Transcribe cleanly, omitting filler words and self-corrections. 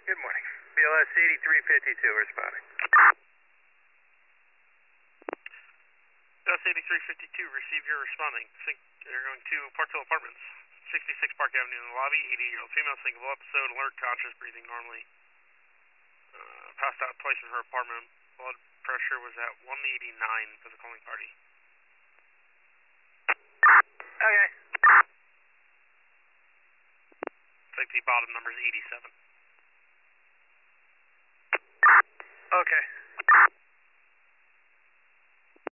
Good morning. BLS 8352 responding. BLS 8352, receive your responding. They're going to Parkville Apartments, 66 Park Avenue in the lobby. 88-year-old female, single episode, alert, conscious, breathing normally. Passed out twice in her apartment. Blood pressure was at 189 for the calling party. Okay. Like the bottom number is 87. Okay.